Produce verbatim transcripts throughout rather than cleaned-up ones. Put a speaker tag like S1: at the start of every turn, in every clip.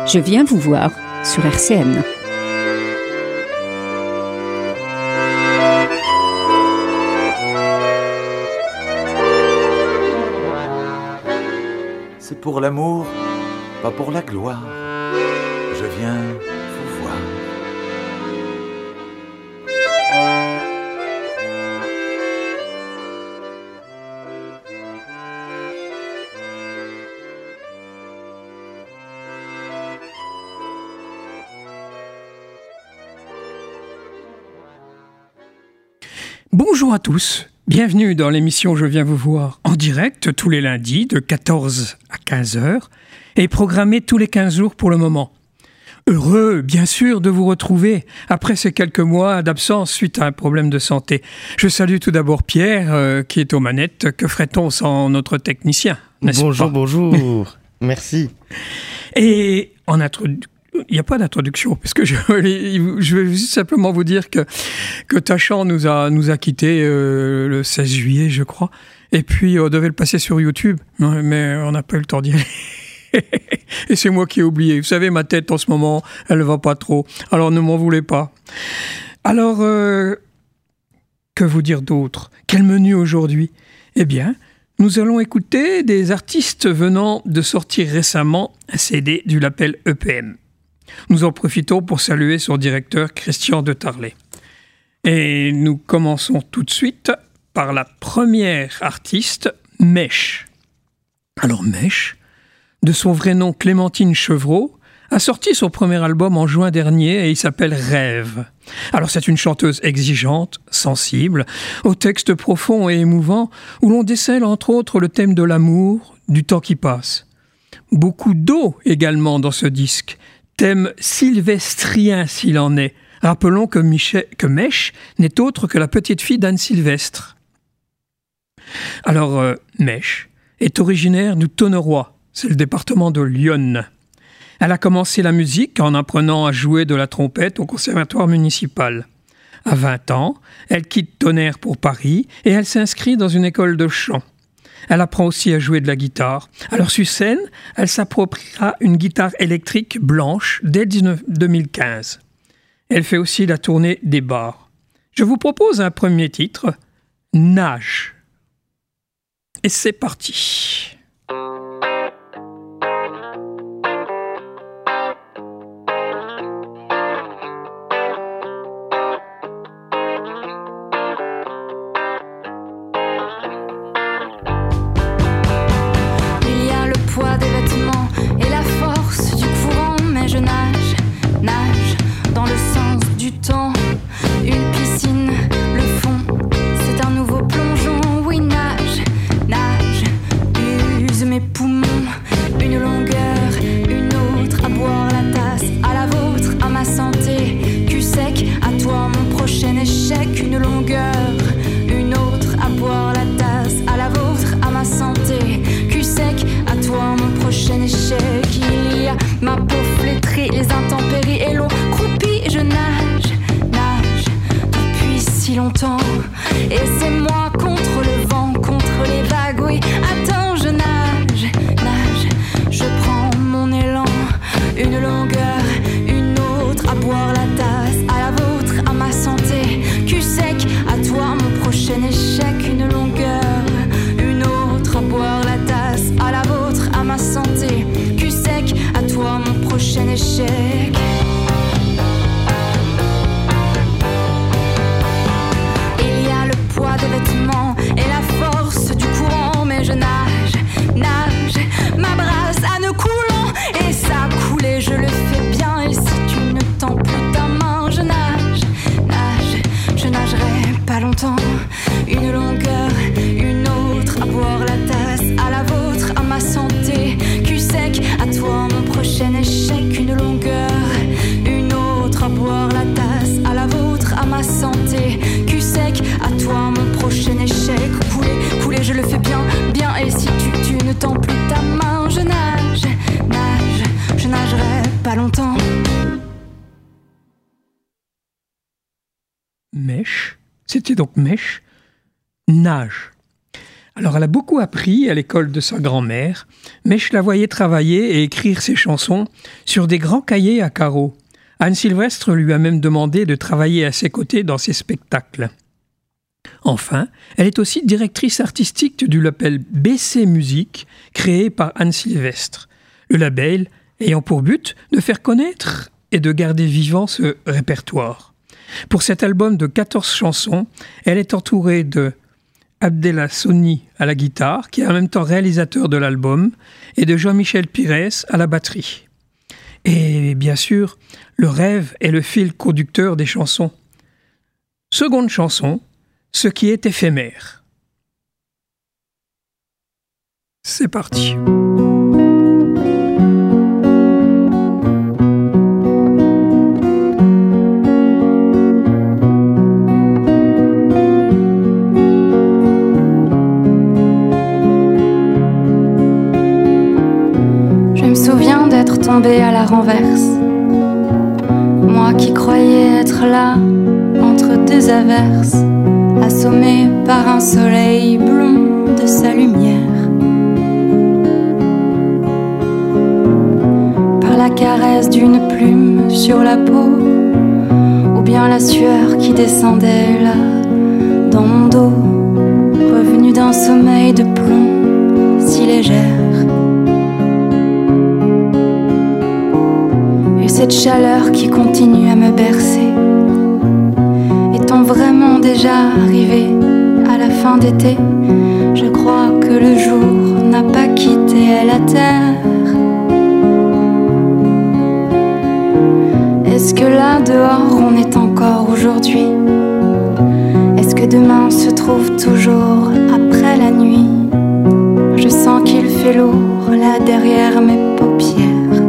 S1: Je viens vous voir sur R C N.
S2: C'est pour l'amour, pas pour la gloire. Je viens vous voir.
S3: Bonjour à tous, bienvenue dans l'émission Je viens vous voir en direct tous les lundis de quatorze à quinze heures et programmée tous les quinze jours pour le moment. Heureux, bien sûr, de vous retrouver après ces quelques mois d'absence suite à un problème de santé. Je salue tout d'abord Pierre euh, qui est aux manettes. Que ferait-on sans notre technicien, n'est-ce
S4: Bonjour,
S3: pas?
S4: bonjour, merci.
S3: Et en introduction, il n'y a pas d'introduction, parce que je, je vais juste simplement vous dire que, que Tachan nous a, nous a quittés euh, le seize juillet, je crois. Et puis, on devait le passer sur YouTube, mais on n'a pas eu le temps d'y aller. Et c'est moi qui ai oublié. Vous savez, ma tête en ce moment, elle ne va pas trop. Alors, ne m'en voulez pas. Alors, euh, que vous dire d'autre? Quel menu aujourd'hui? Eh bien, nous allons écouter des artistes venant de sortir récemment un C D du label E P M. Nous en profitons pour saluer son directeur Christian de Tarlet. Et nous commençons tout de suite par la première artiste, Mèche. Alors Mèche, de son vrai nom Clémentine Chevreau, a sorti son premier album en juin dernier et il s'appelle Rêve. Alors c'est une chanteuse exigeante, sensible, au texte profond et émouvant où l'on décèle entre autres le thème de l'amour, du temps qui passe. Beaucoup d'eau également dans ce disque, thème sylvestrien s'il en est. Rappelons que, Michel, que Mèche n'est autre que la petite fille d'Anne Sylvestre. Alors, euh, Mèche est originaire du Tonneroy, c'est le département de l'Yonne. Elle a commencé la musique en apprenant à jouer de la trompette au conservatoire municipal. À vingt ans, elle quitte Tonnerre pour Paris et elle s'inscrit dans une école de chant. Elle apprend aussi à jouer de la guitare. Alors sur scène, elle s'appropriera une guitare électrique blanche dès deux mille quinze. Elle fait aussi la tournée des bars. Je vous propose un premier titre, Nage. Et c'est parti. Mèche, c'était donc Mèche, Nage. Alors elle a beaucoup appris à l'école de sa grand-mère, mais je la voyais travailler et écrire ses chansons sur des grands cahiers à carreaux. Anne Sylvestre lui a même demandé de travailler à ses côtés dans ses spectacles. Enfin, elle est aussi directrice artistique du label B C Musique, créé par Anne Sylvestre. Le label ayant pour but de faire connaître et de garder vivant ce répertoire. Pour cet album de quatorze chansons, elle est entourée de Abdella Soni à la guitare, qui est en même temps réalisateur de l'album, et de Jean-Michel Pires à la batterie. Et bien sûr, le rêve est le fil conducteur des chansons. Seconde chanson, ce qui est éphémère. C'est parti.
S5: Je me souviens d'être tombée à la renverse, moi qui croyais être là entre deux averses, assommé par un soleil blond de sa lumière, par la caresse d'une plume sur la peau, ou bien la sueur qui descendait là dans mon dos, revenu d'un sommeil de plomb si légère. Et cette chaleur qui continue à me bercer, est-on vraiment déjà arrivé à la fin d'été? Je crois que le jour n'a pas quitté la terre. Est-ce que là dehors on est encore aujourd'hui? Est-ce que demain se trouve toujours après la nuit? Je sens qu'il fait lourd là derrière mes paupières.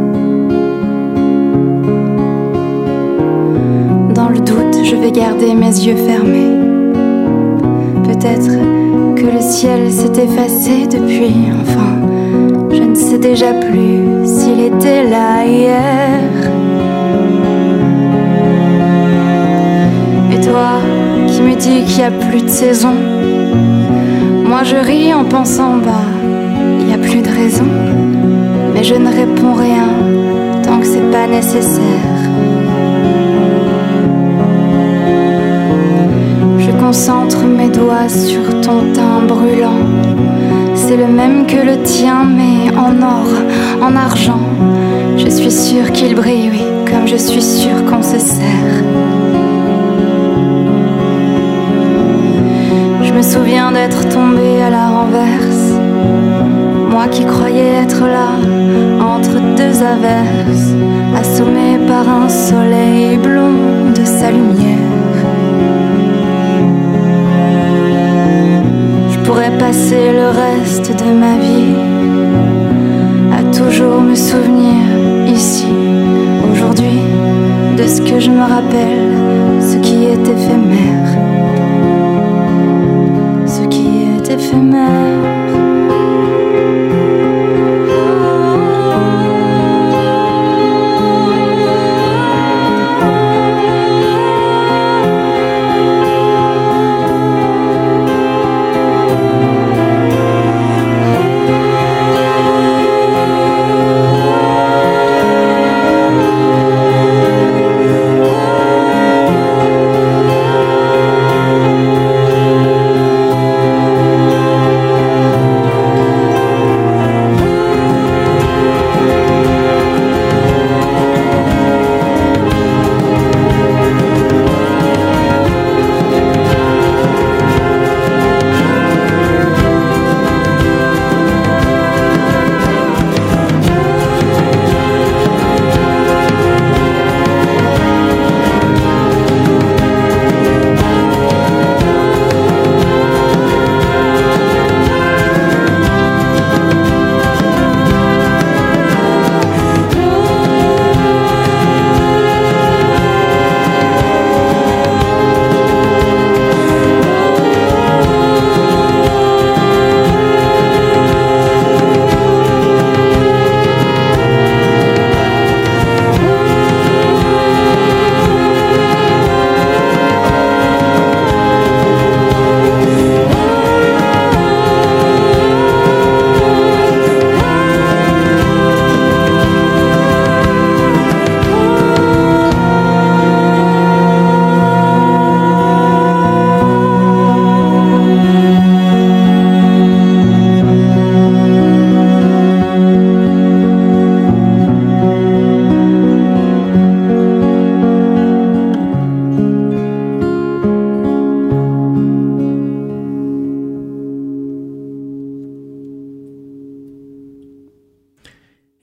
S5: Dans le doute, je vais garder mes yeux fermés. Peut-être que le ciel s'est effacé depuis, enfin, je ne sais déjà plus s'il était là hier. Et toi, qui me dis qu'il n'y a plus de saison, moi je ris en pensant, bah, il n'y a plus de raison. Mais je ne réponds rien tant que c'est pas nécessaire. Concentre mes doigts sur ton teint brûlant. C'est le même que le tien, mais en or, en argent. Je suis sûre qu'il brille, oui, comme je suis sûre qu'on se sert. Je me souviens d'être tombée à la renverse, moi qui croyais être là, entre deux averses, assommée par un soleil blond de sa lumière. Je pourrais passer le reste de ma vie à toujours me souvenir ici, aujourd'hui, de ce que je me rappelle, ce qui est éphémère, ce qui est éphémère.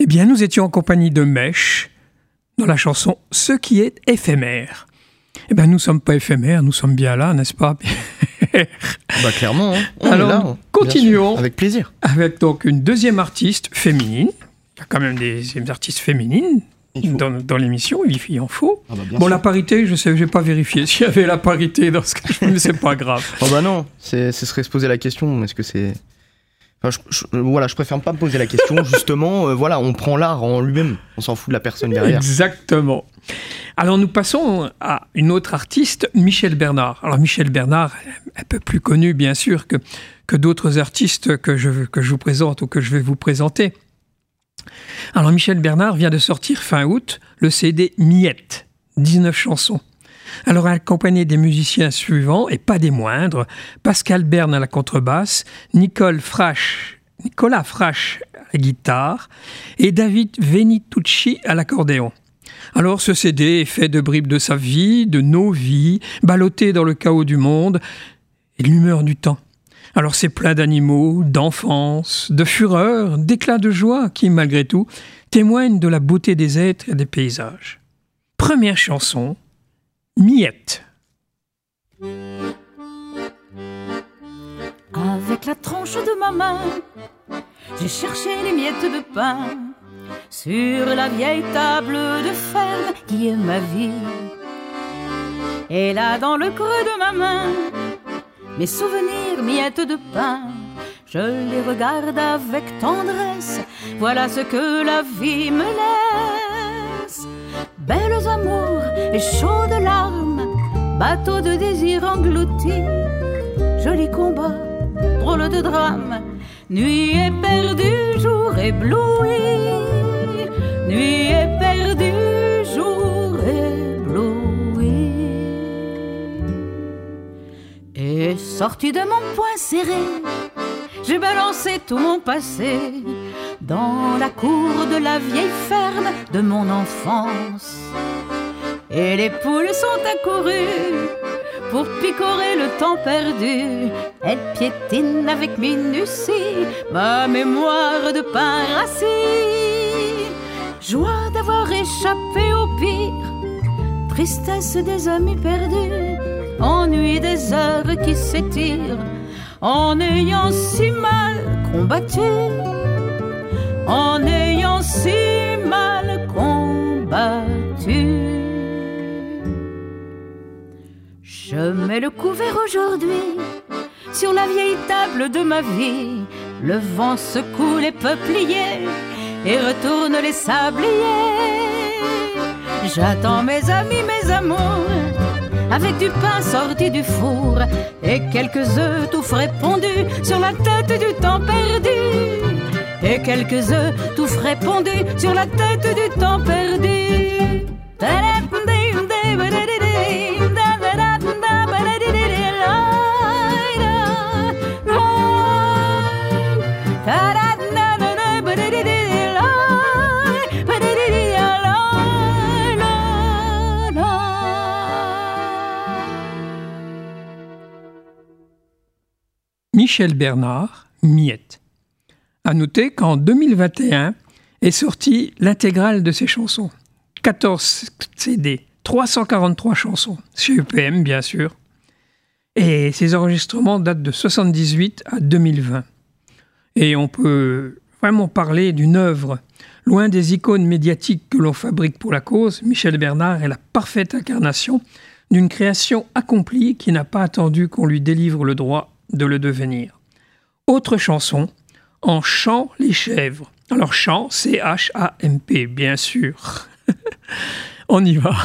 S3: bien, nous étions en compagnie de Mèche dans la chanson « Ce qui est éphémère ». Eh bien, nous ne sommes pas éphémères, nous sommes bien là, n'est-ce pas?
S4: Bah clairement, hein. On
S3: Alors,
S4: est là, hein.
S3: continuons
S4: avec plaisir.
S3: Avec donc une deuxième artiste féminine. Il y a quand même des, des artistes féminines dans, dans l'émission, il, il en faut. Ah bah bon, sûr. La parité, je sais, je n'ai pas vérifié s'il y avait la parité dans ce que je... mais c'est pas grave.
S4: Oh bah non, c'est, ce serait se poser la question, est-ce que c'est... Enfin, je, je, voilà, je préfère pas me poser la question, justement, euh, voilà, on prend l'art en lui-même, on s'en fout de la personne derrière.
S3: Exactement. Alors nous passons à une autre artiste, Michèle Bernard. Alors Michèle Bernard, un peu plus connue bien sûr que, que d'autres artistes que je, que je vous présente ou que je vais vous présenter. Alors Michèle Bernard vient de sortir fin août le C D Miette, dix-neuf chansons. Alors accompagnée des musiciens suivants, et pas des moindres, Pascal Berne à la contrebasse, Nicole Frasch, Nicolas Frasch à la guitare et David Venitucci à l'accordéon. Alors ce C D est fait de bribes de sa vie, de nos vies, ballotté dans le chaos du monde et de l'humeur du temps. Alors c'est plein d'animaux, d'enfance, de fureur, d'éclats de joie qui, malgré tout, témoignent de la beauté des êtres et des paysages. Première chanson, Miette.
S6: Avec la tranche de ma main, j'ai cherché les miettes de pain sur la vieille table de ferme qui est ma vie. Et là, dans le creux de ma main, mes souvenirs miettes de pain, je les regarde avec tendresse. Voilà ce que la vie me laisse. Belles amours et chaudes larmes, bateaux de désir engloutis, jolis combats, drôles de drames, nuit est perdue, jour ébloui, nuit est perdue, jour ébloui. Et sorti de mon poing serré, j'ai balancé tout mon passé dans la cour de la vieille ferme de mon enfance. Et les poules sont accourues pour picorer le temps perdu. Elles piétinent avec minutie ma mémoire de pain rassis. Joie d'avoir échappé au pire, tristesse des amis perdus, ennui des heures qui s'étirent en ayant si mal combattu, en ayant si mal combattu. Je mets le couvert aujourd'hui sur la vieille table de ma vie. Le vent secoue les peupliers et retourne les sabliers. J'attends mes amis, mes amours, avec du pain sorti du four et quelques œufs tout frais pondus sur la tête du temps perdu. Et quelques œufs tout frais pondus sur la tête du temps perdu.
S3: Michèle Bernard, Miette. À noter qu'en deux mille vingt et un est sortie l'intégrale de ses chansons. quatorze C D, trois cent quarante-trois chansons, chez E P M bien sûr. Et ces enregistrements datent de soixante-dix-huit à deux mille vingt. Et on peut vraiment parler d'une œuvre. Loin des icônes médiatiques que l'on fabrique pour la cause, Michèle Bernard est la parfaite incarnation d'une création accomplie qui n'a pas attendu qu'on lui délivre le droit de le devenir. Autre chanson, En chant les chèvres. Alors chant, C H A M P, bien sûr. On y va.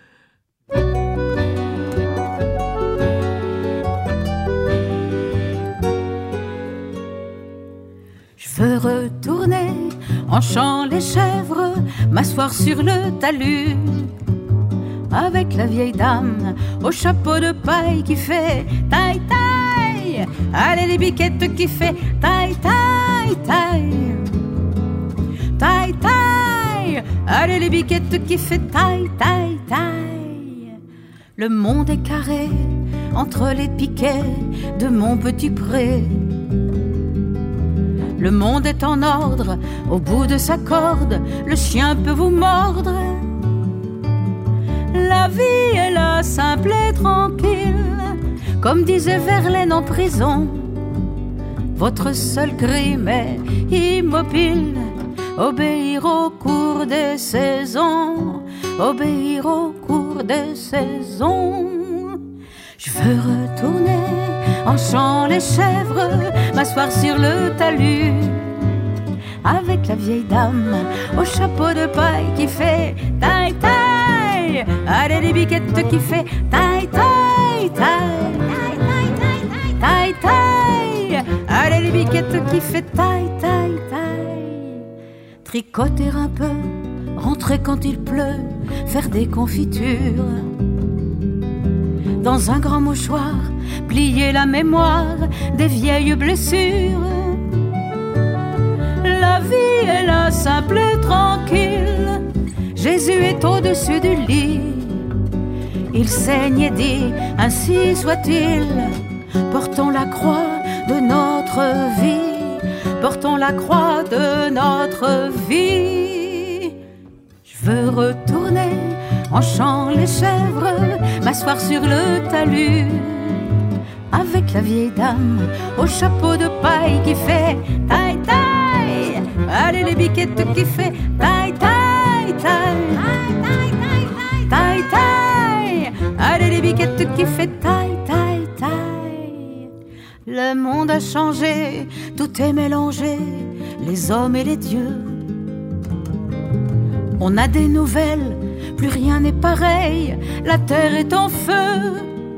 S6: Je veux retourner en chant les chèvres, m'asseoir sur le talus avec la vieille dame au chapeau de paille qui fait taille taille. Allez les biquettes qui fait taille taille taille. Taille taille. Allez les biquettes qui fait taille taille taille. Le monde est carré entre les piquets de mon petit pré. Le monde est en ordre, au bout de sa corde, le chien peut vous mordre. La vie est là, simple et tranquille, comme disait Verlaine en prison. Votre seul crime est immobile, obéir au cours des saisons, obéir au cours des saisons. Je veux retourner en chant les chèvres, m'asseoir sur le talus avec la vieille dame au chapeau de paille qui fait taille taille. Allez les biquettes qui fait taille taille taille taille taille. Allez les biquettes qui fait taille taille taille. Tricoter un peu, rentrer quand il pleut, faire des confitures. Dans un grand mouchoir, plier la mémoire des vieilles blessures. La vie est là, simple et tranquille. Jésus est au-dessus du lit. Il saigne et dit, ainsi soit-il. Portons la croix de notre vie. Portons la croix de notre vie. Je veux retourner en chant les chèvres, m'asseoir sur le talus avec la vieille dame au chapeau de paille qui fait taille taille. Allez les biquettes qui fait taille taille taille taille taille. Allez les biquettes qui fait taille taille taille. Le monde a changé, tout est mélangé, les hommes et les dieux. On a des nouvelles, plus rien n'est pareil, la terre est en feu.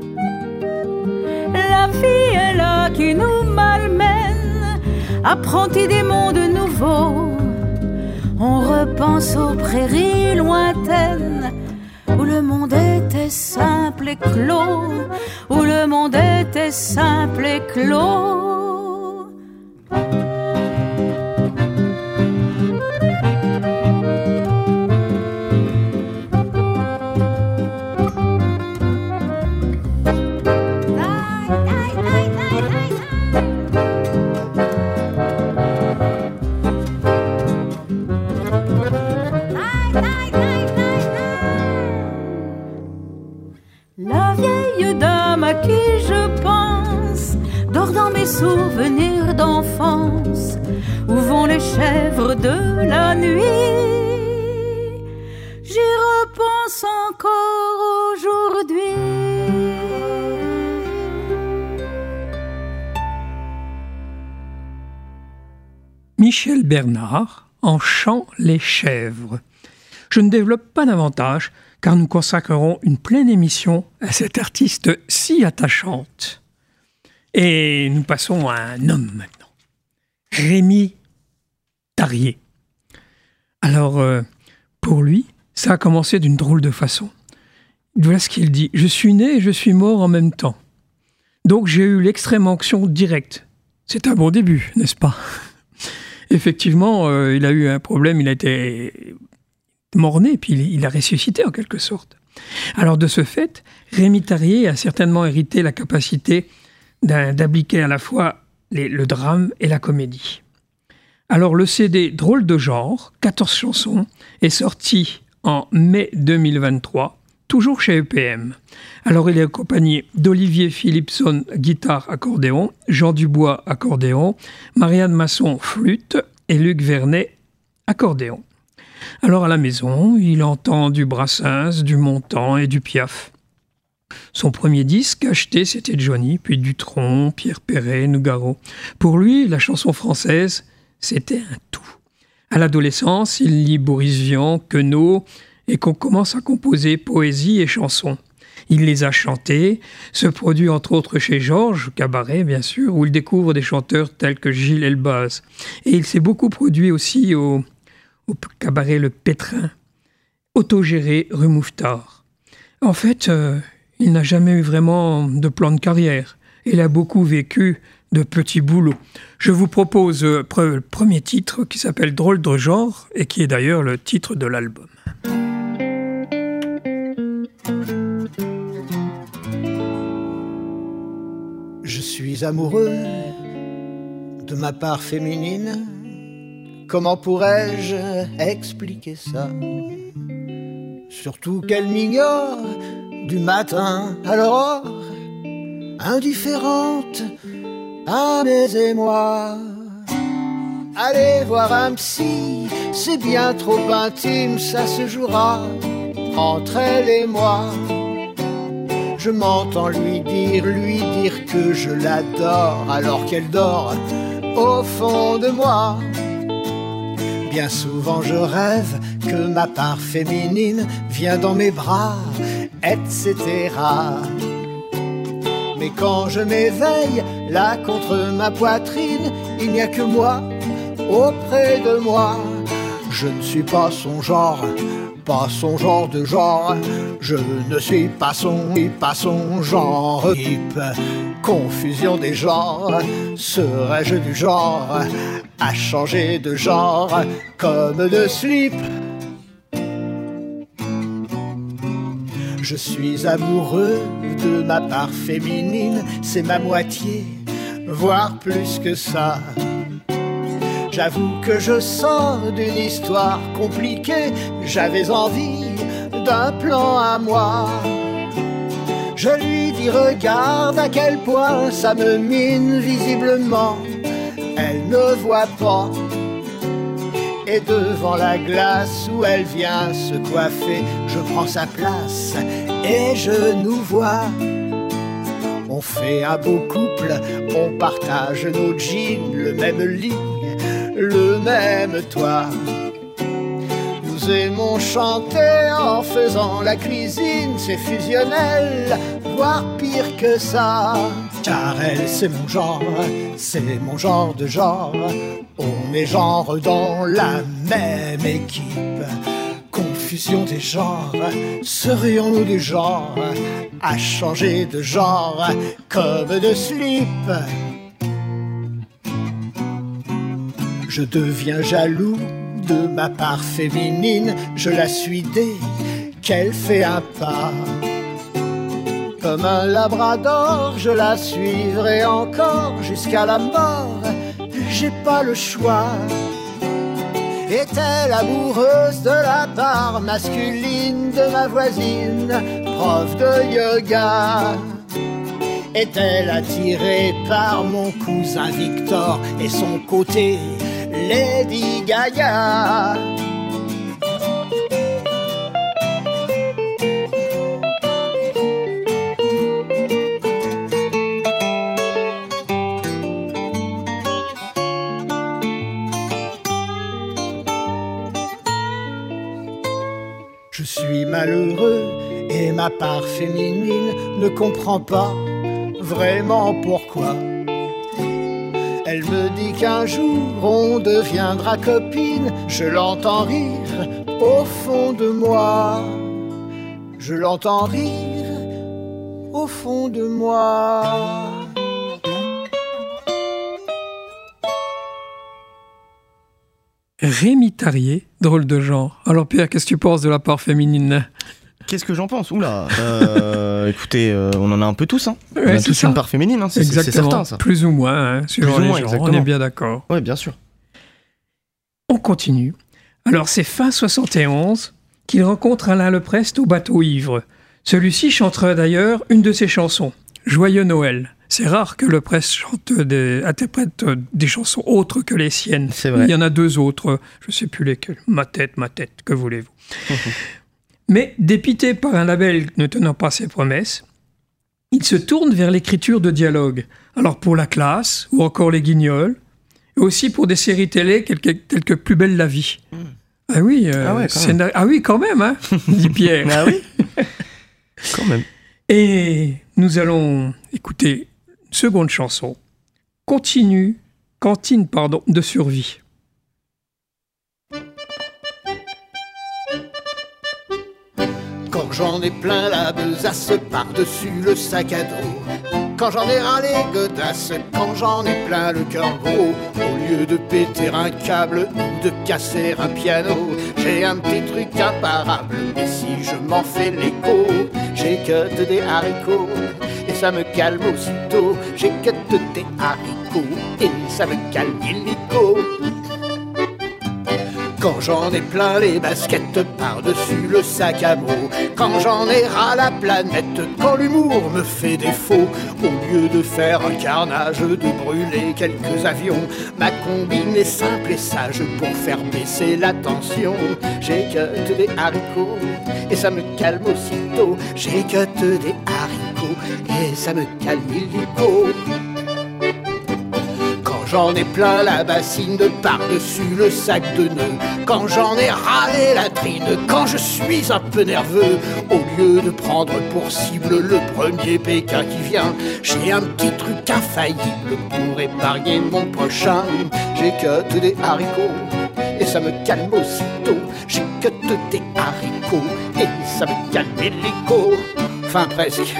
S6: La vie est là qui nous malmène, apprentis des mondes nouveaux. On repense aux prairies lointaines, où le monde était simple et clos, où le monde était simple et clos. Souvenirs d'enfance, où vont les chèvres de la nuit? J'y repense encore aujourd'hui.
S3: Michel Bernard, en chant les chèvres. Je ne développe pas davantage, car nous consacrerons une pleine émission à cette artiste si attachante. Et nous passons à un homme maintenant, Rémi Tarier. Alors, euh, pour lui, ça a commencé d'une drôle de façon. Voilà ce qu'il dit. « Je suis né et je suis mort en même temps. Donc j'ai eu l'extrême onction directe. » C'est un bon début, n'est-ce pas? Effectivement, euh, il a eu un problème, il a été mort-né, puis il, il a ressuscité en quelque sorte. Alors de ce fait, Rémi Tarier a certainement hérité la capacité d'appliquer à la fois les, le drame et la comédie. Alors le C D Drôle de genre, quatorze chansons, est sorti en mai deux mille vingt-trois, toujours chez E P M. Alors il est accompagné d'Olivier Philipson, guitare, accordéon, Jean Dubois, accordéon, Marianne Masson, flûte et Luc Vernet, accordéon. Alors à la maison, il entend du Brassens, du Montand et du Piaf. Son premier disque acheté, c'était Johnny, puis Dutronc, Pierre Perret, Nougaro. Pour lui, la chanson française, c'était un tout. À l'adolescence, il lit Boris Vian, Queneau, et qu'on commence à composer poésie et chansons. Il les a chantées, se produit entre autres chez Georges, Cabaret bien sûr, où il découvre des chanteurs tels que Gilles Elbaz. Et il s'est beaucoup produit aussi au, au Cabaret Le Pétrin, autogéré rue Mouffetard. En fait, euh, il n'a jamais eu vraiment de plan de carrière. Il a beaucoup vécu de petits boulots. Je vous propose euh, le premier titre qui s'appelle Drôle de genre et qui est d'ailleurs le titre de l'album.
S7: Je suis amoureux de ma part féminine. Comment pourrais-je expliquer ça? Surtout qu'elle m'ignore du matin à l'aurore, indifférente à mes émois. Allez voir un psy, c'est bien trop intime, ça se jouera entre elle et moi. Je m'entends lui dire, lui dire que je l'adore, alors qu'elle dort au fond de moi. Bien souvent je rêve que ma part féminine vient dans mes bras, et cetera. Mais quand je m'éveille, là contre ma poitrine, il n'y a que moi, auprès de moi. Je ne suis pas son genre, pas son genre de genre. Je ne suis pas son, pas son genre. Hip, confusion des genres. Serais-je du genre à changer de genre comme de slip? Je suis amoureux de ma part féminine, c'est ma moitié, voire plus que ça. J'avoue que je sors d'une histoire compliquée, j'avais envie d'un plan à moi. Je lui dis regarde à quel point ça me mine visiblement, elle ne voit pas. Et devant la glace où elle vient se coiffer, je prends sa place et je nous vois. On fait un beau couple, on partage nos jeans, le même lit, le même toit. Nous aimons chanter en faisant la cuisine, c'est fusionnel, voire pire que ça. Car elle c'est mon genre, c'est mon genre de genre. On est genre dans la même équipe. Confusion des genres, serions-nous du genre à changer de genre comme de slip? Je deviens jaloux de ma part féminine, je la suis dès qu'elle fait un pas. Comme un labrador, je la suivrai encore jusqu'à la mort, j'ai pas le choix. Est-elle amoureuse de la part masculine de ma voisine, prof de yoga? Est-elle attirée par mon cousin Victor et son côté Lady Gaga? Je suis malheureux et ma part féminine ne comprend pas vraiment pourquoi. Elle me dit qu'un jour on deviendra copine, je l'entends rire au fond de moi. Je l'entends rire au fond de moi.
S3: Rémi Tarier, drôle de genre. Alors Pierre, qu'est-ce que tu penses de la part féminine?
S4: Qu'est-ce que j'en pense? Oula, euh, écoutez, euh, on en a un peu tous, hein.
S3: Ouais,
S4: on a
S3: c'est
S4: tous
S3: ça.
S4: une part féminine, hein. c'est,
S3: Exactement.
S4: c'est certain ça.
S3: Plus ou moins, hein, suivant
S4: Plus ou
S3: les
S4: moins,
S3: genres,
S4: exactement.
S3: on est bien d'accord.
S4: Ouais, bien sûr.
S3: On continue. Alors c'est fin soixante et onze qu'il rencontre Alain Leprest au bateau ivre. Celui-ci chantera d'ailleurs une de ses chansons, Joyeux Noël. C'est rare que Leprest chante des, interprète des chansons autres que les siennes.
S4: C'est vrai.
S3: Il y en a deux autres, je ne sais plus lesquelles. Ma tête, ma tête, que voulez-vous. Mais dépité par un label ne tenant pas ses promesses, il se tourne vers l'écriture de dialogues. Alors pour La Classe, ou encore Les Guignols, et aussi pour des séries télé telles que, telles que Plus belle la vie. Mm. Ah oui, euh,
S4: ah, ouais, quand
S3: scénar... ah oui, quand même, hein, dit Pierre.
S4: Ah oui, quand même.
S3: Et nous allons écouter une seconde chanson, Continue, Cantine pardon, de survie.
S7: Quand j'en ai plein la besace par-dessus le sac à dos, quand j'en ai ras les godasses, quand j'en ai plein le cœur gros, au lieu de péter un câble ou de casser un piano, j'ai un petit truc imparable, et si je m'en fais l'écho, j'ai que des haricots, et ça me calme aussitôt, j'ai que des haricots. haricots et ça me calme illico. Quand j'en ai plein les baskets par-dessus le sac à mots, quand j'en ai ras la planète, quand l'humour me fait défaut, au lieu de faire un carnage, de brûler quelques avions, ma combine est simple et sage pour faire baisser la tension. J'ai cut des haricots et ça me calme aussitôt. J'ai cut des haricots et ça me calme illico. J'en ai plein la bassine de par-dessus le sac de nœuds, quand j'en ai râlé la trine, quand je suis un peu nerveux, au lieu de prendre pour cible le premier Pékin qui vient, j'ai un petit truc infaillible pour épargner mon prochain. J'ai cut des haricots et ça me calme aussitôt. J'ai cut des haricots et ça me calme illico. Enfin presque.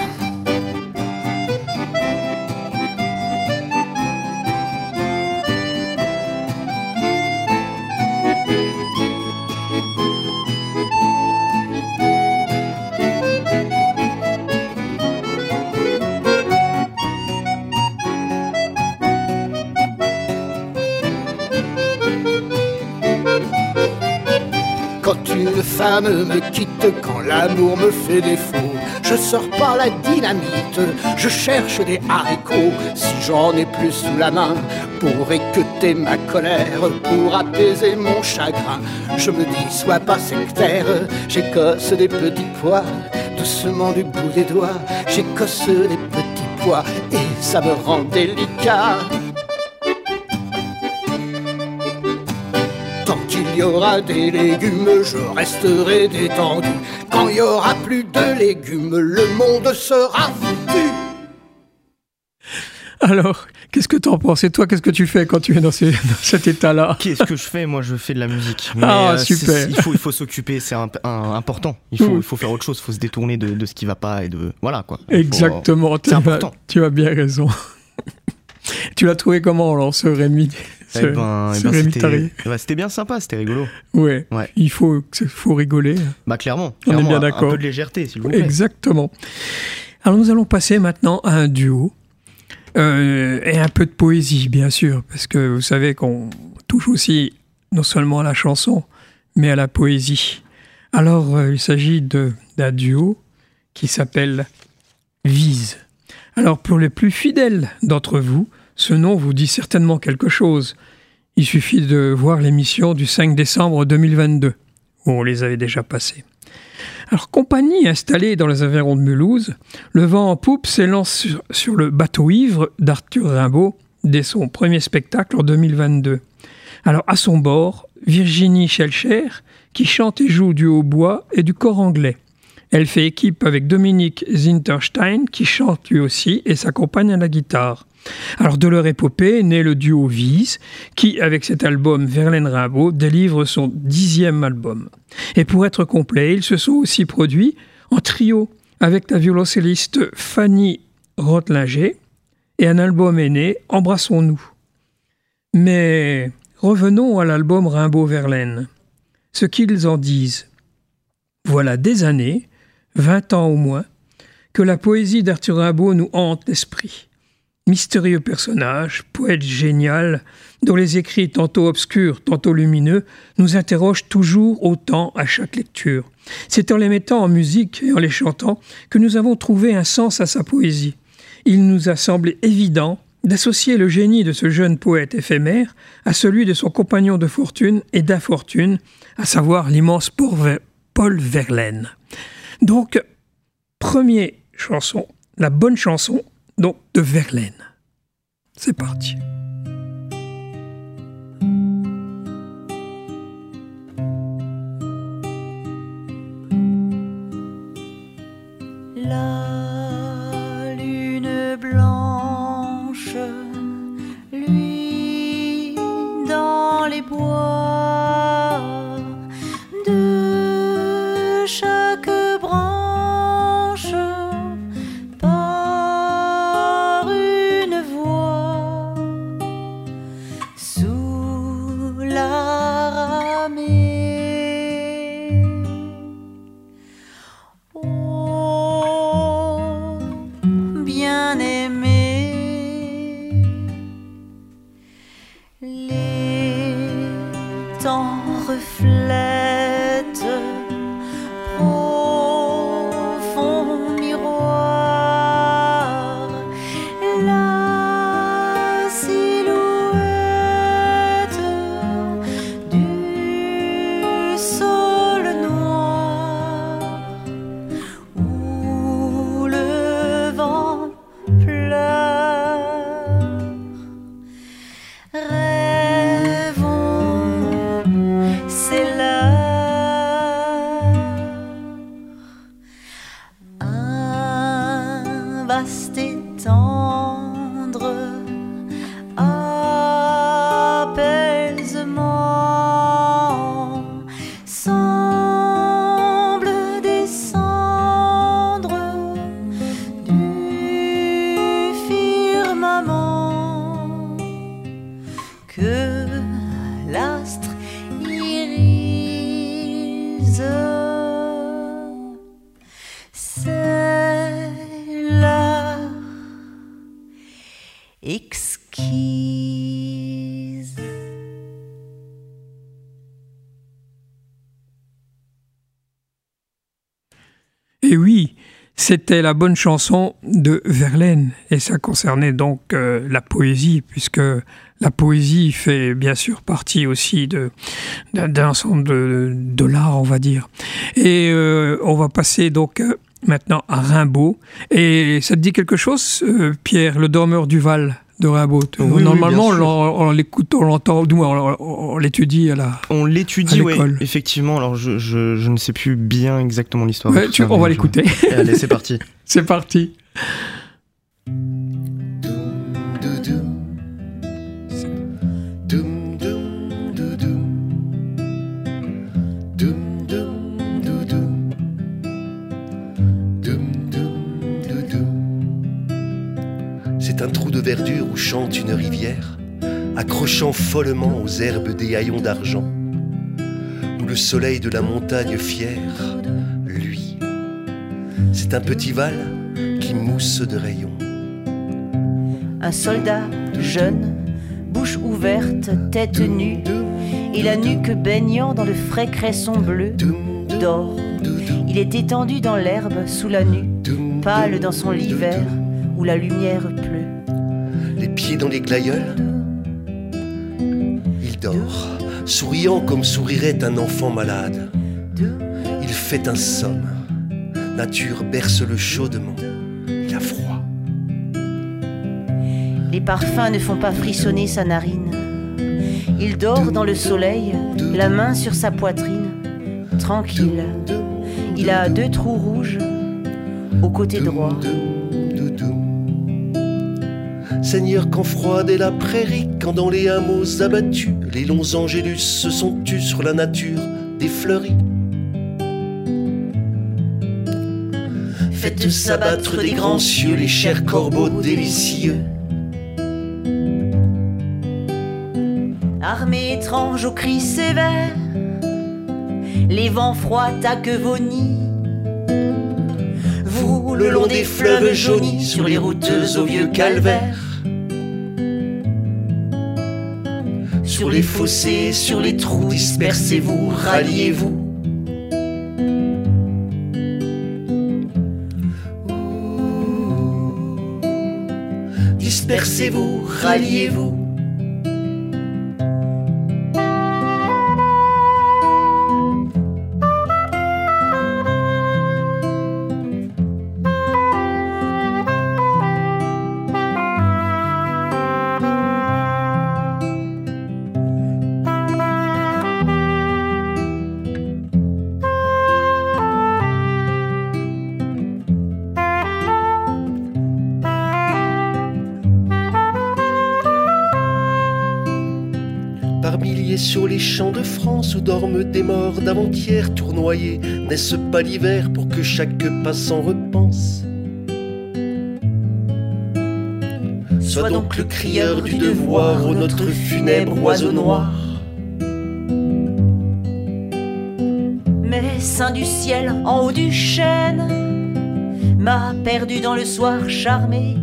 S7: Une femme me quitte, quand l'amour me fait défaut, je sors par la dynamite, je cherche des haricots. Si j'en ai plus sous la main pour équeuter ma colère, pour apaiser mon chagrin, je me dis sois pas sectaire. J'écosse des petits pois, doucement du bout des doigts, j'écosse des petits pois et ça me rend délicat. Il y aura des légumes, je resterai détendu. Quand il y aura plus de légumes, le monde sera foutu.
S3: Alors, qu'est-ce que t'en penses? Et toi, qu'est-ce que tu fais quand tu es dans, ces, dans cet état-là?
S4: Qu'est-ce que je fais? Moi, je fais de la musique. Mais,
S3: ah,
S4: euh,
S3: super.
S4: Il faut, il faut s'occuper, c'est un, un, important. Il faut,
S3: mmh.
S4: il faut faire autre chose, il faut se détourner de, de ce qui va pas et de... Voilà, quoi.
S3: Exactement.
S4: Faut, c'est important.
S3: As, tu as bien raison. Tu l'as trouvé comment, alors, ce Rémi?
S4: Eh ben, eh ben c'était, bah, c'était bien sympa, c'était rigolo.
S3: Ouais,
S4: ouais.
S3: Il faut, faut rigoler.
S4: Bah clairement,
S3: clairement,
S4: on est bien
S3: un,
S4: d'accord. Un peu de légèreté, s'il vous plaît.
S3: Exactement. Alors nous allons passer maintenant à un duo. Euh, et un peu de poésie, bien sûr, parce que vous savez qu'on touche aussi non seulement à la chanson, mais à la poésie. Alors, euh, il s'agit de, d'un duo qui s'appelle Vise. Alors, pour les plus fidèles d'entre vous, ce nom vous dit certainement quelque chose. Il suffit de voir l'émission du cinq décembre deux mille vingt-deux, où on les avait déjà passés. Alors, compagnie installée dans les environs de Mulhouse, le vent en poupe s'élance sur, sur le bateau ivre d'Arthur Rimbaud dès son premier spectacle en deux mille vingt-deux. Alors, à son bord, Virginie Schelcher, qui chante et joue du hautbois et du cor anglais. Elle fait équipe avec Dominique Zinterstein, qui chante lui aussi et s'accompagne à la guitare. Alors, de leur épopée naît le duo Vise, qui, avec cet album Verlaine Rimbaud, délivre son dixième album. Et pour être complet, ils se sont aussi produits en trio avec la violoncelliste Fanny Rotlinger, et un album est né, Embrassons-nous. Mais revenons à l'album Rimbaud-Verlaine. Ce qu'ils en disent. Voilà des années, vingt ans au moins, que la poésie d'Arthur Rimbaud nous hante l'esprit. Mystérieux personnage, poète génial, dont les écrits tantôt obscurs, tantôt lumineux, nous interrogent toujours autant à chaque lecture. C'est en les mettant en musique et en les chantant que nous avons trouvé un sens à sa poésie. Il nous a semblé évident d'associer le génie de ce jeune poète éphémère à celui de son compagnon de fortune et d'infortune, à savoir l'immense Paul Verlaine. Donc, première chanson, la bonne chanson, donc de Verlaine. C'est parti.
S6: La lune blanche, lui dans les bois, de chaque branche par une voie temps reflète profond miroir la silhouette du sol noir où le vent pleure. Rêvons, c'est l'heure. Un vaste et tendre apaisement semble descendre du firmament que l'astre irise. C'est l'heure exquise.
S3: Et oui, c'était la bonne chanson de Verlaine, et ça concernait donc euh, la poésie, puisque la poésie fait bien sûr partie aussi de, d'un, d'un ensemble de, de l'art, on va dire. Et euh, on va passer donc euh, maintenant à Rimbaud. Et ça te dit quelque chose, euh, Pierre, le dormeur du Val de Rimbaud?
S4: Oui, oui,
S3: Normalement,
S4: bien sûr.
S3: on, on l'écoute, on l'entend, du moins, on, on, on l'étudie à la...
S4: On l'étudie,
S3: À
S4: oui,
S3: l'école.
S4: effectivement. Alors, je, je, je ne sais plus bien exactement l'histoire. de
S3: Ouais,
S4: tout
S3: tu-
S4: ça,
S3: on va
S4: mais je-
S3: l'écouter.
S4: Allez, c'est parti.
S3: C'est parti.
S8: Dum dum dou dum. Dum dum dou dum. Dum dum dou dum. C'est un trou de verdure où chante une rivière, accrochant follement aux herbes des haillons d'argent, où le soleil de la montagne fière, lui, c'est un petit val qui mousse de rayons.
S6: Un soldat jeune, bouche ouverte, tête nue, et la nuque baignant dans le frais cresson bleu d'or. Il est étendu dans l'herbe sous la nue, pâle dans son lit vert où la lumière pleut.
S8: Les pieds dans les glaïeuls, il dort, souriant comme sourirait un enfant malade. Il fait un somme, nature berce le chaudement, il a froid.
S6: Les parfums ne font pas frissonner sa narine. Il dort dans le soleil, la main sur sa poitrine, tranquille. Il a deux trous rouges au côté droit.
S8: Seigneur, quand froide est la prairie, quand dans les hameaux abattus, les longs angélus se sont tus sur la nature défleurie. Faites s'abattre des grands cieux les chers corbeaux délicieux.
S6: Armée étrange aux cris sévères, les vents froids attaquent vos nids. Vous, le long des fleuves jaunis, sur les routes au vieux calvaire, sur les fossés, sur les trous, dispersez-vous, ralliez-vous. Dispersez-vous, ralliez-vous.
S8: Par milliers sur les champs de France où dorment des morts d'avant-hier tournoyés, n'est-ce pas l'hiver pour que chaque passant repense? Sois donc le crieur du devoir ô notre funèbre oiseau noir.
S6: Mais saint du ciel, en haut du chêne, m'a perdu dans le soir charmé.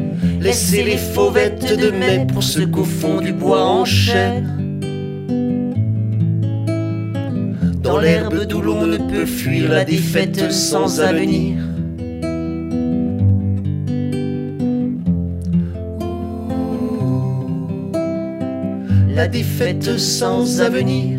S8: Laissez les fauvettes de mai pour ce qu'au fond du bois enchaîne. dans l'herbe d'où l'on ne peut fuir la défaite sans avenir. La défaite sans avenir.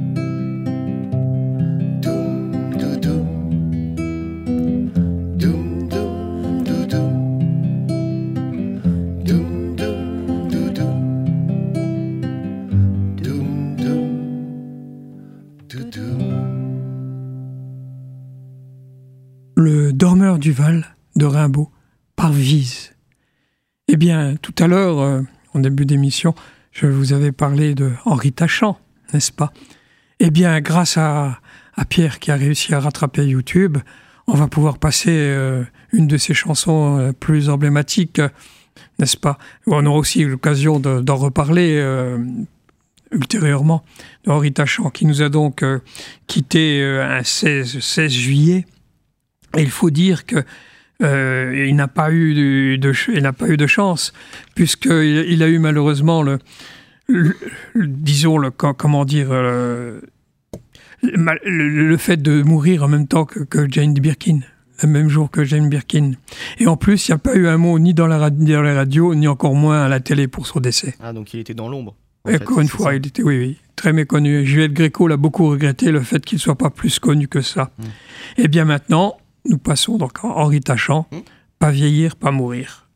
S3: Le dormeur du Val de Rimbaud par Vise. Eh bien, tout à l'heure, euh, en début d'émission, je vous avais parlé de Henri Tachant, n'est-ce pas? Eh bien, grâce à, à Pierre qui a réussi à rattraper YouTube, on va pouvoir passer euh, une de ses chansons euh, plus emblématiques, euh, n'est-ce pas? On aura aussi l'occasion de, d'en reparler euh, ultérieurement, de Henri Tachant, qui nous a donc euh, quitté euh, un seize juillet. Et il faut dire que euh, il n'a pas eu de, de il n'a pas eu de chance, puisqu'il il a eu malheureusement le, le, le disons le comment dire le, le, le fait de mourir en même temps que, que Jane Birkin, le même jour que Jane Birkin. Et en plus, il n'y a pas eu un mot ni dans la radio, dans la radio, ni encore moins à la télé pour son décès.
S4: Ah, donc il était dans l'ombre.
S3: Et encore une fois,
S4: ça.
S3: il était oui, oui, très méconnu. Juliette Gréco l'a beaucoup regretté, le fait qu'il ne soit pas plus connu que ça. Mmh. Et bien maintenant, nous passons donc à Henri Tachant, mmh. Pas vieillir, pas mourir.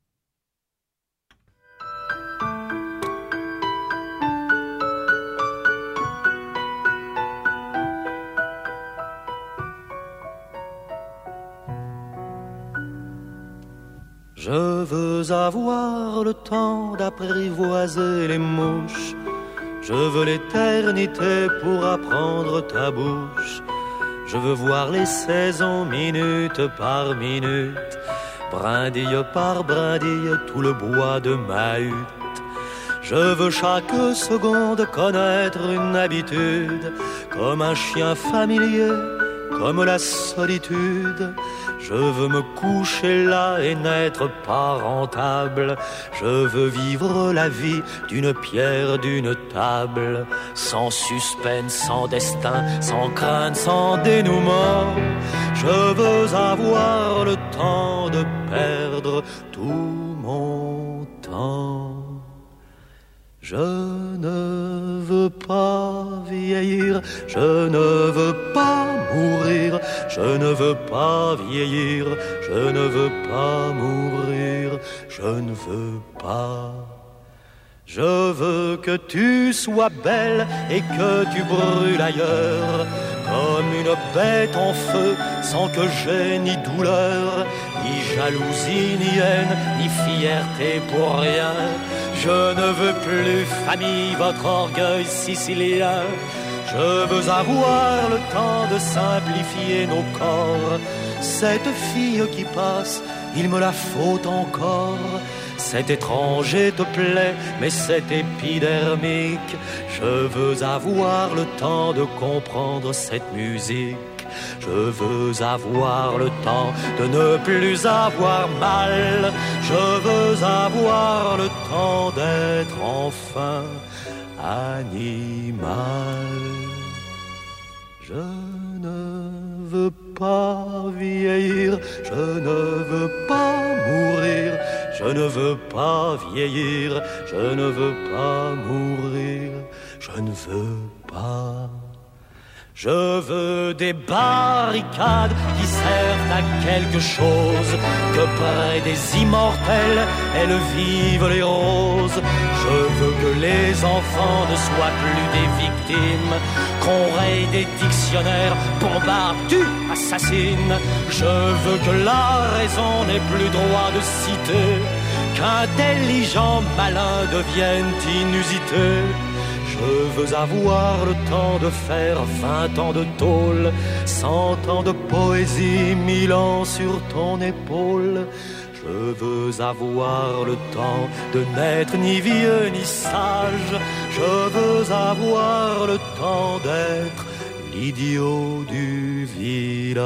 S9: Je veux avoir le temps d'apprivoiser les mouches. Je veux l'éternité pour apprendre ta bouche. Je veux voir les saisons minute par minute, brindille par brindille, tout le bois de ma hutte. Je veux chaque seconde connaître une habitude, comme un chien familier, comme la solitude. Je veux me coucher là et n'être pas rentable. Je veux vivre la vie d'une pierre, d'une table, sans suspense, sans destin, sans crainte, sans dénouement. Je veux avoir le temps de perdre tout mon temps. Je ne veux pas vieillir, je ne veux pas mourir, je ne veux pas vieillir, je ne veux pas mourir, je ne veux pas. Je veux que tu sois belle et que tu brûles ailleurs, comme une bête en feu, sans que j'aie ni douleur, ni jalousie, ni haine, ni fierté pour rien. Je ne veux plus, famille, votre orgueil sicilien. Je veux avoir le temps de simplifier nos corps. Cette fille qui passe, il me la faut encore. Cet étranger te plaît, mais c'est épidermique. Je veux avoir le temps de comprendre cette musique. Je veux avoir le temps de ne plus avoir mal. Je veux avoir le temps d'être enfin animal. Je ne veux pas vieillir, je ne veux pas mourir. Je ne veux pas vieillir, je ne veux pas mourir. Je ne veux pas. Je veux des barricades qui servent à quelque chose, que près des immortels, elles vivent les roses. Je veux que les enfants ne soient plus des victimes, qu'on raye des dictionnaires, bombarde, tue, assassine. Je veux que la raison n'ait plus droit de citer, qu'intelligents malins deviennent inusités. Je veux avoir le temps de faire vingt ans de tôle, cent ans de poésie, mille ans sur ton épaule. Je veux avoir le temps de n'être ni vieux ni sage. Je veux avoir le temps d'être l'idiot du village.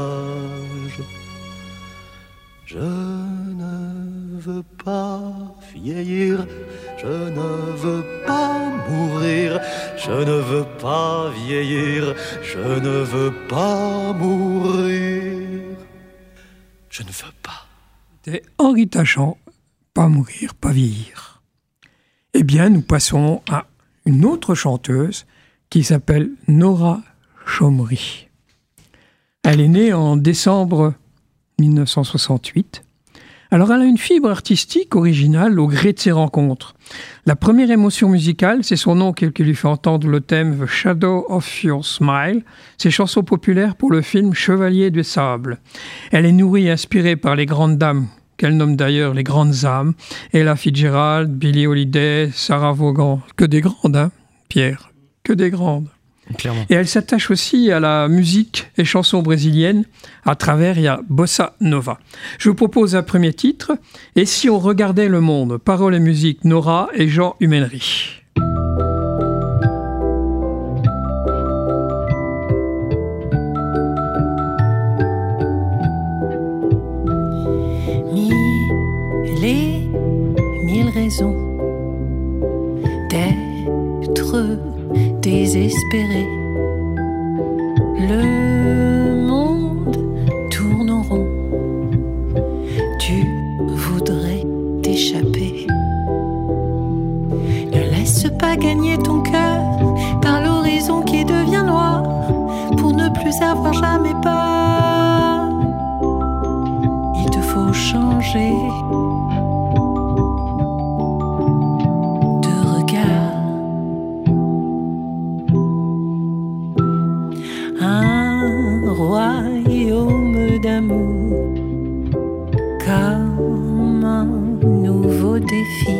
S9: Je ne veux pas vieillir, je ne veux pas mourir, Je ne veux pas vieillir, je ne veux pas mourir. Je ne veux pas.
S3: C'était Henri Tachant, pas mourir, pas vieillir. Eh bien, nous passons à une autre chanteuse qui s'appelle Nora Chomri. Elle est née en décembre mille neuf cent soixante-huit. Alors, elle a une fibre artistique originale au gré de ses rencontres. La première émotion musicale, c'est son oncle qui lui fait entendre le thème The Shadow of Your Smile, ses chansons populaires pour le film Chevalier du Sable. Elle est nourrie et inspirée par les grandes dames, qu'elle nomme d'ailleurs les grandes âmes, Ella Fitzgerald, Billie Holiday, Sarah Vaughan, que des grandes, hein, Pierre, que des grandes.
S4: Clairement.
S3: Et elle s'attache aussi à la musique et chansons brésiliennes à travers il y a Bossa Nova. Je vous propose un premier titre, Et si on regardait le monde, paroles et musique, Nora et Jean Humenry.
S10: Mille et mille raisons d'être désespéré. Le monde tourne en rond. Tu voudrais t'échapper. Ne laisse pas gagner ton cœur par l'horizon qui devient noir pour ne plus avoir jamais peur. Il te faut changer de regard. Un royaume d'amour comme un nouveau défi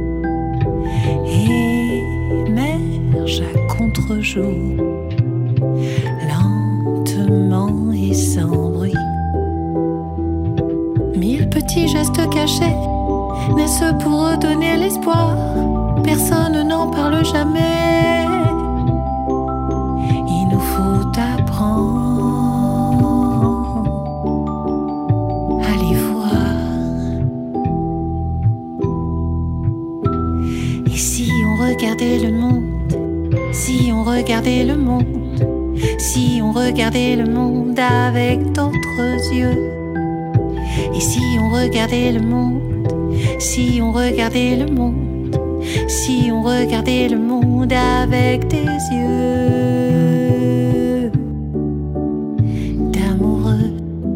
S10: émerge à contre-jour, lentement et sans bruit. Mille petits gestes cachés naissent pour redonner l'espoir. Personne n'en parle jamais. Il nous faut apprendre à les voir. Et si on regardait le monde, si on regardait le monde, si on regardait le monde avec d'autres yeux. Et si on regardait le monde, si on regardait le monde, si on regardait le monde avec des yeux d'amoureux.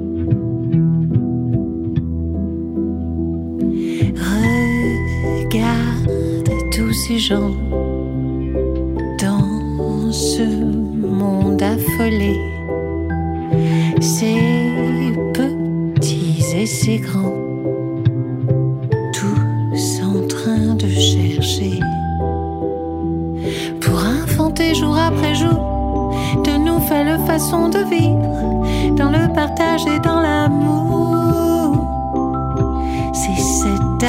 S10: Regarde tous ces gens dans ce monde affolé. C'est et c'est grand, tous en train de chercher pour inventer jour après jour de nouvelles façons de vivre dans le partage et dans l'amour. C'est cet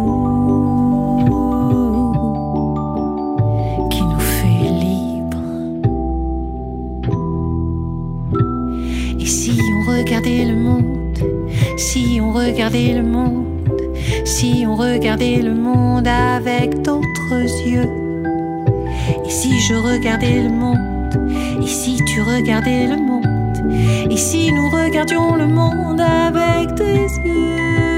S10: amour qui nous fait libres. Et si on regardait le monde, si on regardait le monde, si on regardait le monde avec d'autres yeux. Et si je regardais le monde, et si tu regardais le monde, et si nous regardions le monde avec tes yeux.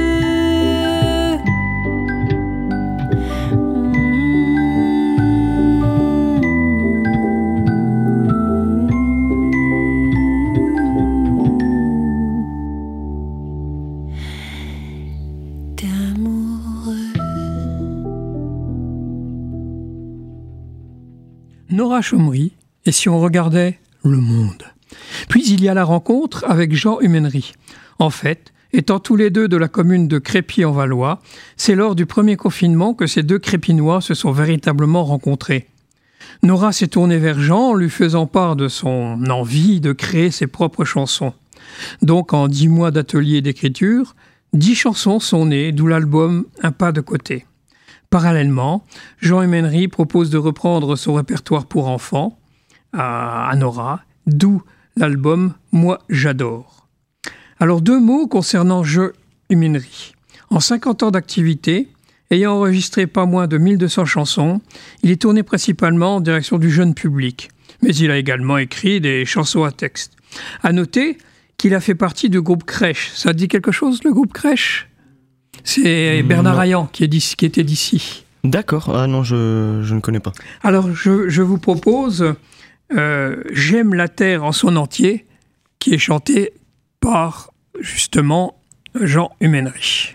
S3: Nora Chomri, et si on regardait le monde. Puis il y a la rencontre avec Jean Humenry. En fait, étant tous les deux de la commune de Crépy-en-Valois, c'est lors du premier confinement que ces deux Crépinois se sont véritablement rencontrés. Nora s'est tournée vers Jean en lui faisant part de son envie de créer ses propres chansons. Donc en dix mois d'atelier d'écriture, dix chansons sont nées, d'où l'album Un pas de côté. Parallèlement, Jean Humenry propose de reprendre son répertoire pour enfants à Nora, d'où l'album Moi j'adore. Alors deux mots concernant Jean Humenry. En cinquante ans d'activité, Ayant enregistré pas moins de mille deux cents chansons, il est tourné principalement en direction du jeune public. Mais il a également écrit des chansons à texte. À noter qu'il a fait partie du groupe Crèche. Ça te dit quelque chose, le groupe Crèche ? C'est Bernard
S4: Non.
S3: Hayan qui, est d'ici, qui était d'ici.
S4: D'accord, ah non, je, je ne connais pas.
S3: Alors, je, je vous propose euh, « J'aime la terre en son entier » qui est chanté par, justement, Jean Humenry.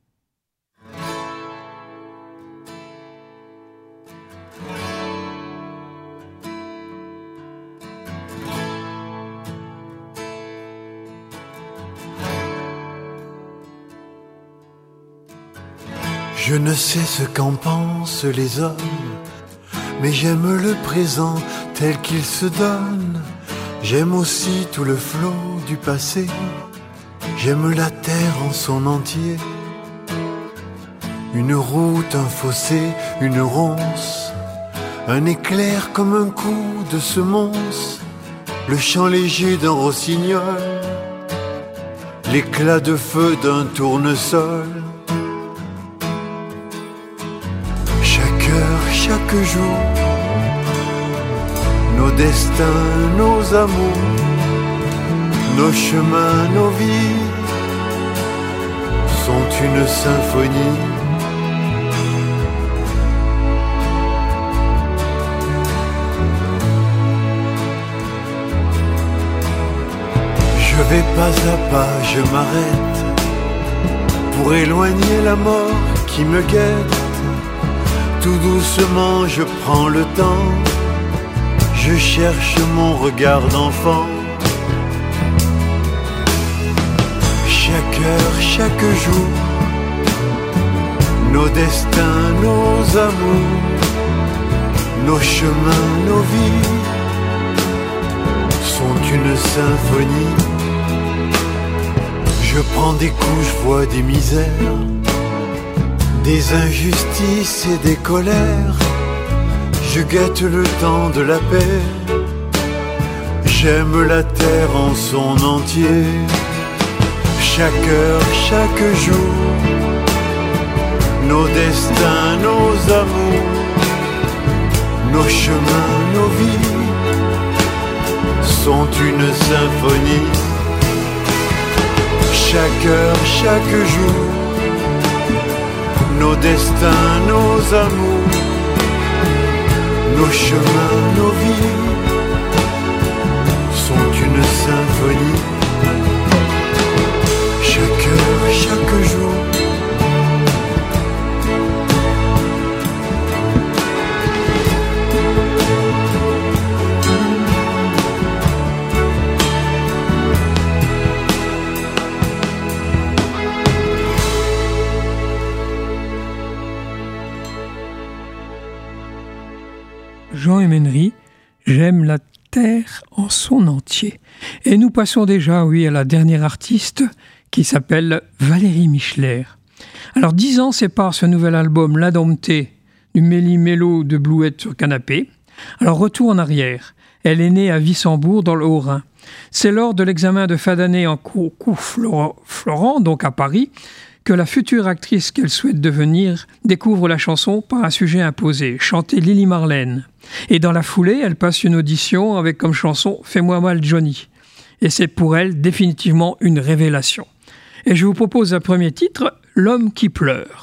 S11: Je ne sais ce qu'en pensent les hommes, mais j'aime le présent tel qu'il se donne. J'aime aussi tout le flot du passé, j'aime la terre en son entier. Une route, un fossé, une ronce, un éclair comme un coup de semonce, le chant léger d'un rossignol, l'éclat de feu d'un tournesol. Chaque jour, nos destins, nos amours, nos chemins, nos vies sont une symphonie. Je vais pas à pas, je m'arrête pour éloigner la mort qui me guette. Tout doucement je prends le temps, je cherche mon regard d'enfant. Chaque heure, chaque jour, nos destins, nos amours, nos chemins, nos vies sont une symphonie. Je prends des coups, je vois des misères, des injustices et des colères. Je guette le temps de la paix, j'aime la terre en son entier. Chaque heure, chaque jour, nos destins, nos amours, nos chemins, nos vies sont une symphonie. Chaque heure, chaque jour, nos destins, nos amours, nos chemins, nos vies sont une symphonie. Chaque heure, chaque jour,
S3: Jean Humenry, j'aime la terre en son entier. Et nous passons déjà, oui, à la dernière artiste qui s'appelle Valérie Michler. Alors, dix ans séparent ce nouvel album L'Indompté du méli-mélo de Blouette sur canapé. Alors, retour en arrière. Elle est née à Wissembourg, dans le Haut-Rhin. C'est lors de l'examen de fin d'année en cours, cours Florent, donc à Paris, que la future actrice qu'elle souhaite devenir découvre la chanson par un sujet imposé, chanter Lily Marlène. Et dans la foulée, elle passe une audition avec comme chanson « Fais-moi mal Johnny ». Et c'est pour elle définitivement une révélation. Et je vous propose un premier titre, « L'homme qui pleure ».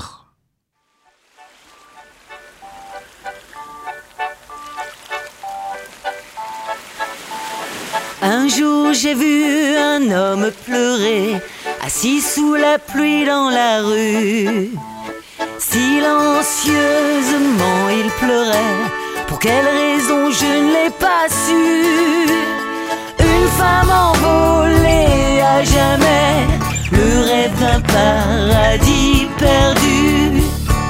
S12: Un jour j'ai vu un homme pleurer, assis sous la pluie dans la rue. Silencieusement il pleurait, pour quelle raison je ne l'ai pas su. Une femme envolée à jamais, le rêve d'un paradis perdu.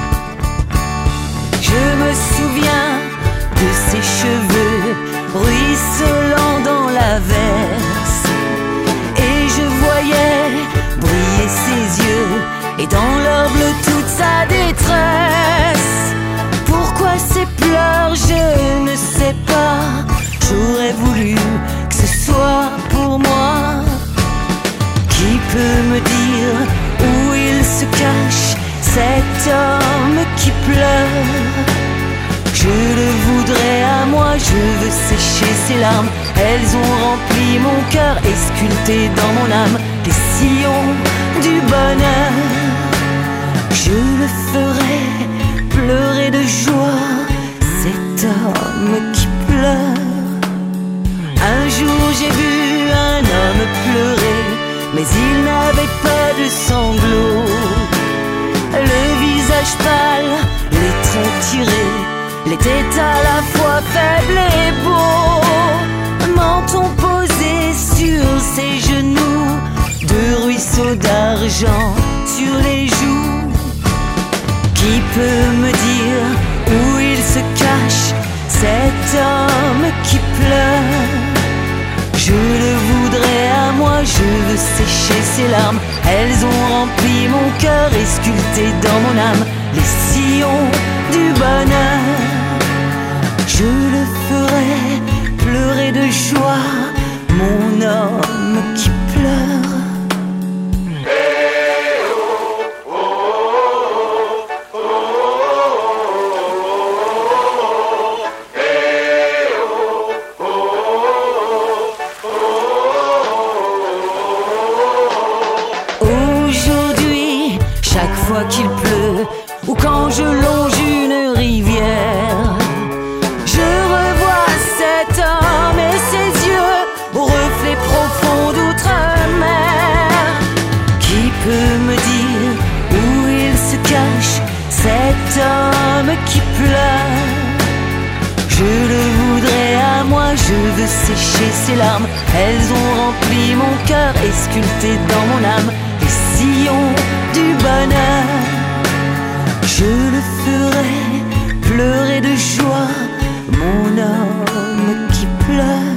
S12: Je me souviens de ses cheveux ruisselant dans l'averse, et je voyais briller ses yeux, et dans leur bleu toute sa détresse. Pourquoi ces pleurs, je ne sais pas. J'aurais voulu que ce soit pour moi. Qui peut me dire où il se cache, cet homme homme qui pleure. Je le voudrais à moi, je veux sécher ses larmes. Elles ont rempli mon cœur et sculpté dans mon âme les sillons du bonheur. Je le ferai pleurer de joie, cet homme qui pleure. Un jour j'ai vu un homme pleurer, mais il n'avait pas de sanglots. Le visage pâle, les traits tirés, il était à la fois faible et beau. Menton posé sur ses genoux, deux ruisseaux d'argent sur les joues. Qui peut me dire où il se cache, cet homme qui pleure? Je le voudrais à moi, je veux sécher ses larmes. Elles ont rempli mon cœur et sculpté dans mon âme les sillons du bonheur. Je le ferai pleurer de joie, mon homme qui pleure. Aujourd'hui, chaque fois qu'il pleut ou quand je longe une rivière, je revois cet homme et ses yeux au reflet profond d'outre-mer. Qui peut me dire où il se cache, cet homme qui pleure? Je le voudrais à moi, je veux sécher ses larmes. Elles ont rempli mon cœur et sculpté dans mon âme les sillons du bonheur. Je le ferai pleurer de joie, mon homme qui pleure.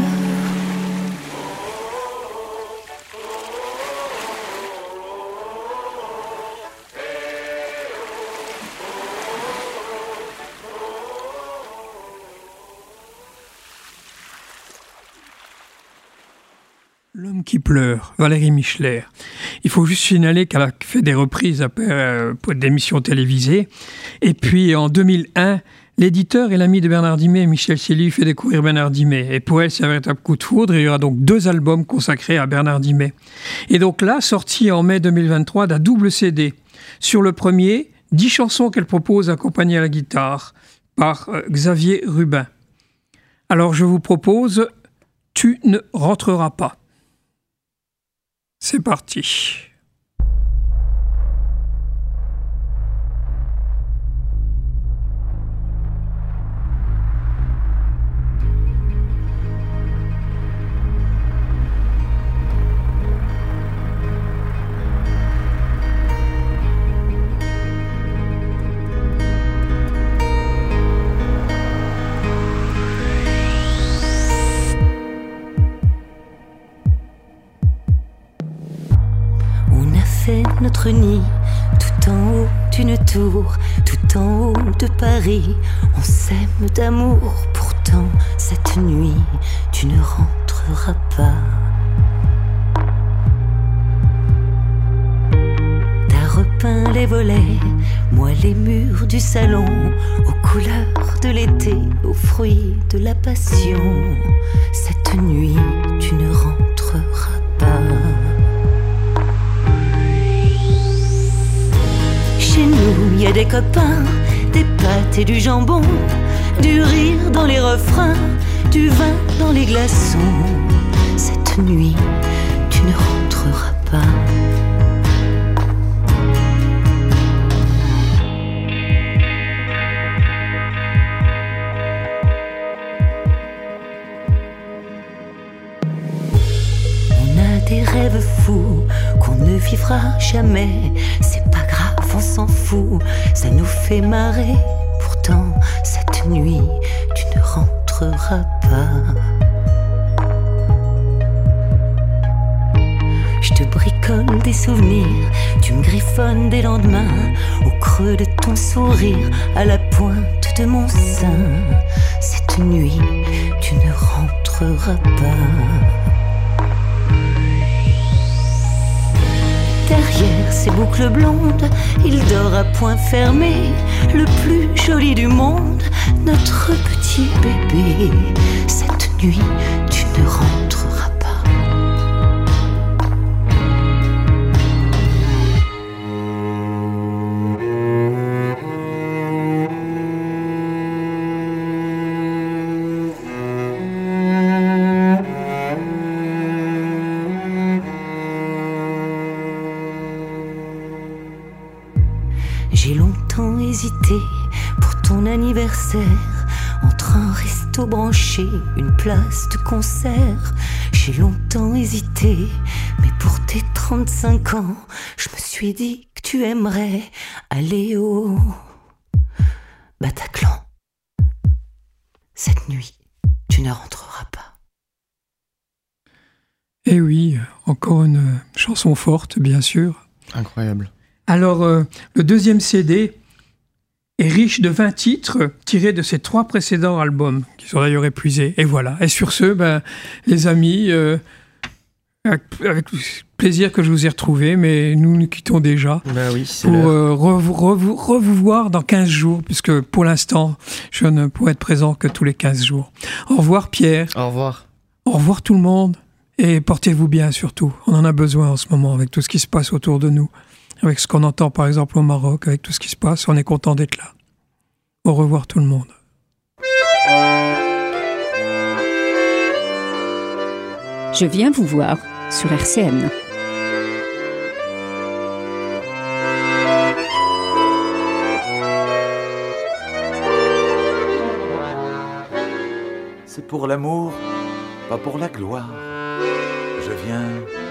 S3: L'homme qui pleure, Valérie Micheler. Il faut juste signaler qu'elle a fait des reprises après, euh, d'émissions télévisées. Et puis en deux mille un, l'éditeur et l'ami de Bernard Dimet, Michel Siely, fait découvrir Bernard Dimet. Et pour elle, c'est un véritable coup de foudre. Il y aura donc deux albums consacrés à Bernard Dimet. Et donc là, sorti en mai deux mille vingt-trois, d'un double C D. Sur le premier, dix chansons qu'elle propose accompagnées à la guitare par euh, Xavier Rubin. Alors je vous propose « Tu ne rentreras pas ». C'est parti.
S12: Fait notre nid tout en haut d'une tour, tout en haut de Paris. On s'aime d'amour, pourtant cette nuit tu ne rentreras pas. T'as repeint les volets, moi les murs du salon, aux couleurs de l'été, aux fruits de la passion. Cette nuit tu ne rentreras pas. Chez nous, y a des copains, des pâtes et du jambon, du rire dans les refrains, du vin dans les glaçons. Cette nuit, tu ne rentreras pas. On a des rêves fous qu'on ne vivra jamais. C'est pas grave, on s'en fout, ça nous fait marrer. Pourtant, cette nuit, tu ne rentreras pas. Je te bricole des souvenirs, tu me griffonnes des lendemains, au creux de ton sourire, à la pointe de mon sein. Cette nuit, tu ne rentreras pas. Derrière derrière ses boucles blondes, il dort à point fermé, le plus joli du monde, notre petit bébé. Cette nuit, tu ne rentreras pas. J'ai longtemps hésité pour ton anniversaire, entre un resto branché, une place de concert. J'ai longtemps hésité, mais pour tes trente-cinq ans, je me suis dit que tu aimerais aller au Bataclan. Cette nuit, tu ne rentreras pas.
S3: Eh oui, encore une chanson forte, bien sûr.
S4: Incroyable.
S3: Alors, euh, le deuxième C D est riche de vingt titres tirés de ses trois précédents albums, qui sont d'ailleurs épuisés. Et voilà. Et sur ce, ben, les amis, euh, avec, avec plaisir que je vous ai retrouvés, mais nous nous quittons déjà
S4: ben oui, c'est
S3: pour euh, revu, revu, revu voir dans quinze jours, puisque pour l'instant, je ne pourrai être présent que tous les quinze jours. Au revoir Pierre.
S4: Au revoir.
S3: Au revoir tout le monde. Et portez-vous bien surtout. On en a besoin en ce moment avec tout ce qui se passe autour de nous. Avec ce qu'on entend par exemple au Maroc, avec tout ce qui se passe, on est content d'être là. Au revoir tout le monde.
S1: Je viens vous voir sur R C N.
S2: C'est pour l'amour, pas pour la gloire. Je viens